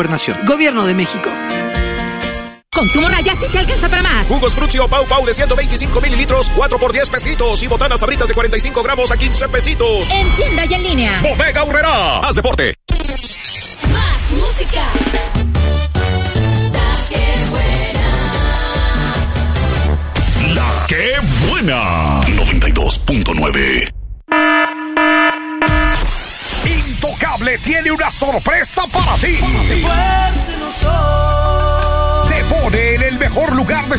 Gobierno de México. Consumo Raya sí te alcanza para más. Jugos Fruxio Pau Pau de 125 mililitros, 4 por 10 pesitos. Y botanas Sabritas de 45 gramos a 15 pesitos. En tienda y en línea. Bodega Aurrerá. Haz deporte. Más música. La que buena. 92.9. Intocable tiene una sorpresa para ti. Se pone en el mejor lugar de